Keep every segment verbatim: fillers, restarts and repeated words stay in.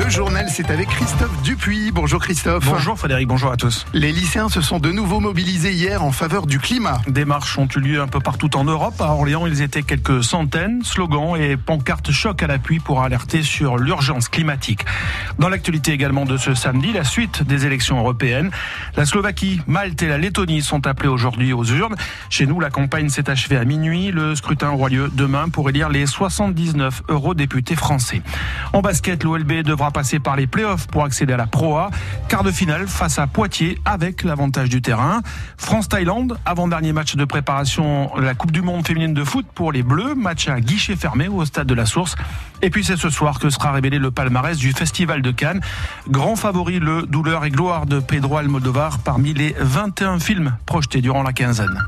Le journal, c'est avec Christophe Dupuis. Bonjour Christophe. Bonjour Frédéric, bonjour à tous. Les lycéens se sont de nouveau mobilisés hier en faveur du climat. Des marches ont eu lieu un peu partout en Europe. À Orléans, ils étaient quelques centaines. Slogans et pancartes choc à l'appui pour alerter sur l'urgence climatique. Dans l'actualité également de ce samedi, la suite des élections européennes. La Slovaquie, Malte et la Lettonie sont appelés aujourd'hui aux urnes. Chez nous, la campagne s'est achevée à minuit. Le scrutin aura lieu demain pour élire les soixante-dix-neuf eurodéputés français. En basket, l'O L B devra passer par les playoffs pour accéder à la Pro A. Quart de finale face à Poitiers avec l'avantage du terrain. France-Thaïlande, avant-dernier match de préparation de la Coupe du Monde féminine de foot pour les Bleus. Match à guichet fermé au stade de la Source. Et puis c'est ce soir que sera révélé le palmarès du Festival de Cannes. Grand favori, le Douleur et gloire de Pedro Almodóvar parmi les vingt et un films projetés durant la quinzaine.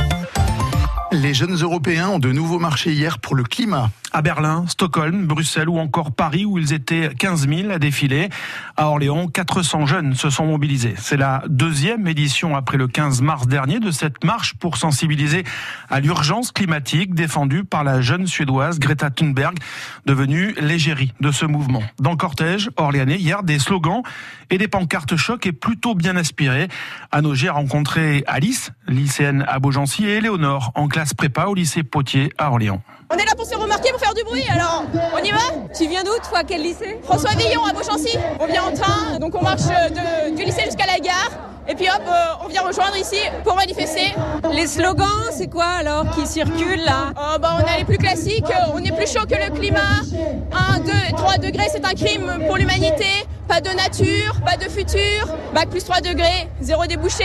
Les jeunes Européens ont de nouveau marché hier pour le climat. À Berlin, Stockholm, Bruxelles ou encore Paris où ils étaient quinze mille à défiler. À Orléans, quatre cents jeunes se sont mobilisés. C'est la deuxième édition après le quinze mars dernier de cette marche pour sensibiliser à l'urgence climatique défendue par la jeune Suédoise Greta Thunberg, devenue l'égérie de ce mouvement. Dans le cortège orléanais, hier, des slogans et des pancartes choc et plutôt bien inspirés. À nos j'ai rencontré Alice, lycéenne à Beaugency, et Éléonore en classe prépa au lycée Potier à Orléans. On est là pour se remarquer, pour faire du bruit, alors on y va? Tu viens d'où, toi? Quel lycée? François Villon à Beaugency. On vient en train, donc on marche de, du lycée jusqu'à la gare. Et puis hop, euh, on vient rejoindre ici pour manifester. Les slogans, c'est quoi alors qui circulent là? Oh, bah, on a les plus classiques, on est plus chaud que le climat. un, deux, trois degrés, c'est un crime pour l'humanité. Pas de nature, pas de futur. Bac plus trois degrés, zéro débouché.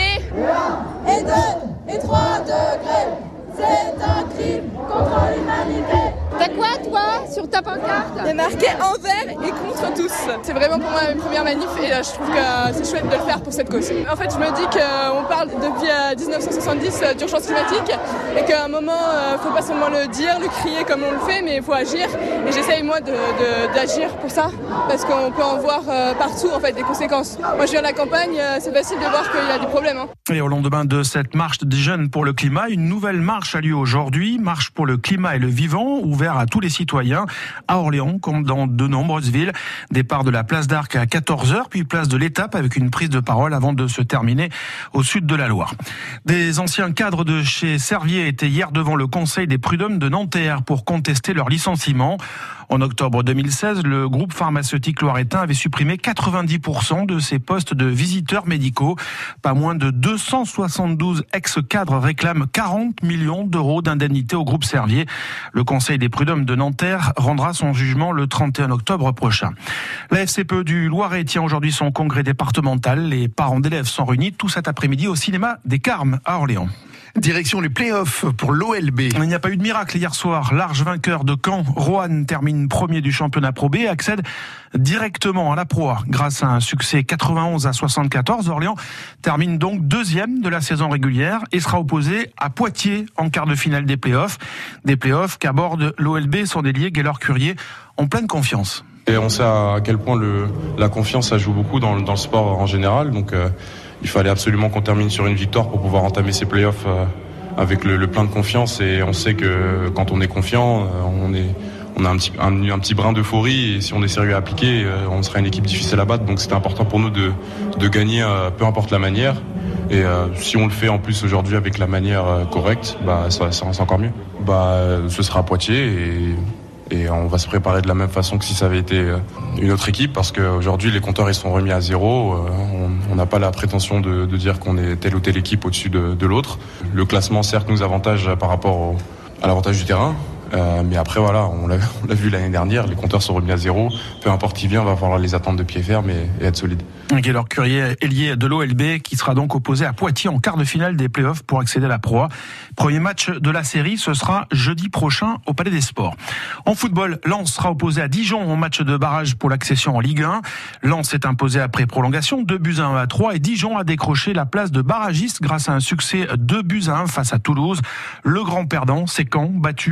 Et deux, et trois degrés. C'est un crime contre l'humanité. T'as quoi, toi, sur ta pancarte? Il est marqué envers et contre tous. C'est vraiment pour moi une première manif et je trouve que c'est chouette de le faire pour cette cause. En fait, je me dis qu'on parle depuis dix-neuf cent soixante-dix d'urgence climatique et qu'à un moment, il ne faut pas seulement le dire, le crier comme on le fait, mais il faut agir. Et j'essaye, moi, de, de, d'agir pour ça parce qu'on peut en voir partout, en fait, des conséquences. Moi, je viens de la campagne, c'est facile de voir qu'il y a des problèmes. Hein. Et au lendemain de cette marche des jeunes pour le climat, une nouvelle marche a lieu aujourd'hui. Marche pour le climat et le vivant, ouvert à tous les citoyens, à Orléans comme dans de nombreuses villes. Départ de la place d'Arc à quatorze heures, puis place de l'Étape avec une prise de parole avant de se terminer au sud de la Loire. Des anciens cadres de chez Servier étaient hier devant le conseil des prud'hommes de Nanterre pour contester leur licenciement. En octobre deux mille seize, le groupe pharmaceutique loiretain avait supprimé quatre-vingt-dix pour cent de ses postes de visiteurs médicaux. Pas moins de deux cent soixante-douze ex-cadres réclament quarante millions d'euros d'indemnités au groupe Servier. Le conseil des prud'hommes de Nanterre rendra son jugement le trente et un octobre prochain. La F C P E du Loiret tient aujourd'hui son congrès départemental. Les parents d'élèves sont réunis tout cet après-midi au cinéma des Carmes à Orléans. Direction les playoffs pour l'O L B. Il n'y a pas eu de miracle hier soir. Large vainqueur de Caen, Roanne termine premier du championnat Pro B et accède directement à la Pro A. Grâce à un succès quatre-vingt-onze à soixante-quatorze, Orléans termine donc deuxième de la saison régulière et sera opposé à Poitiers en quart de finale des playoffs. Des playoffs qu'aborde l'O L B, son ailier Gaylor Curier, en pleine confiance. Et on sait à quel point le, la confiance, ça joue beaucoup dans, dans le sport en général. Donc euh, il fallait absolument qu'on termine sur une victoire pour pouvoir entamer ces playoffs euh, avec le, le plein de confiance. Et on sait que quand on est confiant, euh, on, est, on a un petit, un, un petit brin d'euphorie. Et si on est sérieux à appliquer, euh, on sera une équipe difficile à battre. Donc c'était important pour nous de, de gagner, euh, peu importe la manière. Et euh, si on le fait en plus aujourd'hui avec la manière euh, correcte, bah, ça, ça, c'est encore mieux. Bah, ce sera à Poitiers et... Et on va se préparer de la même façon que si ça avait été une autre équipe, parce qu'aujourd'hui les compteurs ils sont remis à zéro. On n'a pas la prétention de, de dire qu'on est telle ou telle équipe au-dessus de, de l'autre. Le classement certes nous avantage par rapport au, à l'avantage du terrain, euh, mais après voilà, on l'a, on l'a vu l'année dernière, les compteurs sont remis à zéro. Peu importe qui vient, on va falloir les attendre de pied ferme et, et être solide. Gaylor Curier, ailier de l'O L B, qui sera donc opposé à Poitiers en quart de finale des playoffs pour accéder à la Pro A. Premier match de la série, ce sera jeudi prochain au Palais des Sports. En football, Lens sera opposé à Dijon en match de barrage pour l'accession en Ligue un. Lens s'est imposé après prolongation, deux buts à un à trois, et Dijon a décroché la place de barragiste grâce à un succès deux buts à un face à Toulouse. Le grand perdant, c'est Caen, battu à domicile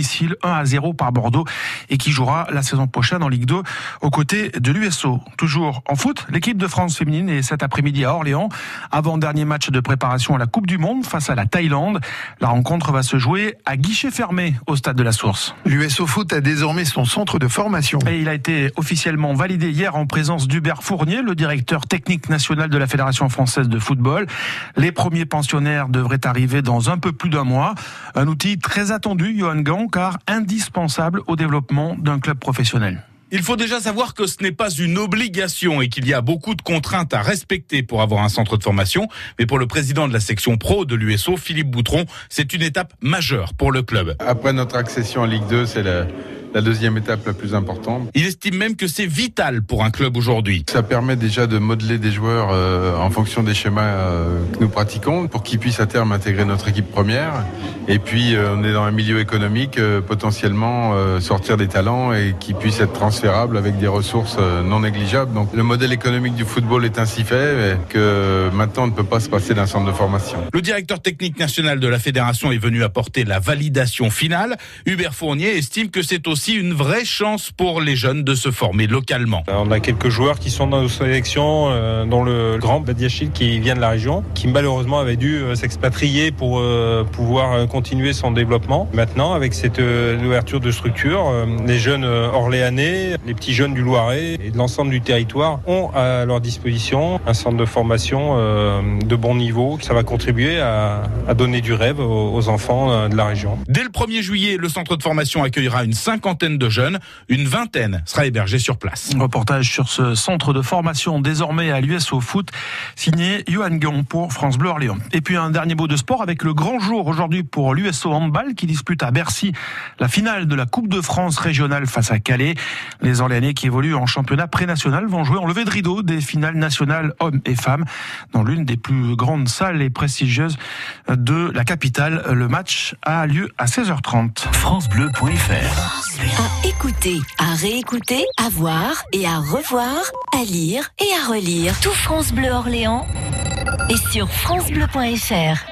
domicile un à zéro par Bordeaux et qui jouera la saison prochaine en Ligue deux aux côtés de l'U S O. Toujours en foot, l'équipe de France féminine est cet après-midi à Orléans, avant-dernier match de préparation à la Coupe du Monde face à la Thaïlande. La rencontre va se jouer à guichet fermé au stade de la Source. L'U S O Foot a désormais son centre de formation. Et il a été officiellement validé hier en présence d'Hubert Fournier, le directeur technique national de la Fédération française de football. Les premiers pensionnaires devraient arriver dans un peu plus d'un mois. Un outil très attendu, Johan Gant, car indispensable au développement d'un club professionnel. Il faut déjà savoir que ce n'est pas une obligation et qu'il y a beaucoup de contraintes à respecter pour avoir un centre de formation. Mais pour le président de la section pro de l'U S O, Philippe Boutron, c'est une étape majeure pour le club. Après notre accession en Ligue deux, c'est la, la deuxième étape la plus importante. Il estime même que c'est vital pour un club aujourd'hui. Ça permet déjà de modeler des joueurs euh, en fonction des schémas euh, que nous pratiquons pour qu'ils puissent à terme intégrer notre équipe première. Et puis euh, on est dans un milieu économique, euh, potentiellement euh, sortir des talents et qui puissent être transférables avec des ressources euh, non négligeables. Donc le modèle économique du football est ainsi fait que maintenant on ne peut pas se passer d'un centre de formation. Le directeur technique national de la fédération est venu apporter la validation finale. Hubert Fournier estime que c'est aussi une vraie chance pour les jeunes de se former localement. On a quelques joueurs qui sont dans nos sélections, euh, dont le grand Badiachil qui vient de la région, qui malheureusement avait dû euh, s'expatrier pour euh, pouvoir euh, continuer son développement. Maintenant, avec cette euh, ouverture de structure, euh, les jeunes euh, orléanais, les petits jeunes du Loiret et de l'ensemble du territoire ont à leur disposition un centre de formation euh, de bon niveau. Ça va contribuer à, à donner du rêve aux, aux enfants euh, de la région. Dès le premier juillet, le centre de formation accueillera une cinquantaine de jeunes. Une vingtaine sera hébergée sur place. Reportage sur ce centre de formation désormais à l'U S O Foot, signé Johan Gant pour France Bleu Orléans. Et puis un dernier mot de sport avec le grand jour aujourd'hui pour l'U S O Handball qui dispute à Bercy la finale de la Coupe de France régionale face à Calais. Les Orléanais qui évoluent en championnat pré-national vont jouer en levée de rideau des finales nationales hommes et femmes dans l'une des plus grandes salles et prestigieuses de la capitale. Le match a lieu à seize heures trente. francebleu point f r. À écouter, à réécouter, à voir et à revoir, à lire et à relire. Tout France Bleu Orléans est sur francebleu point f r.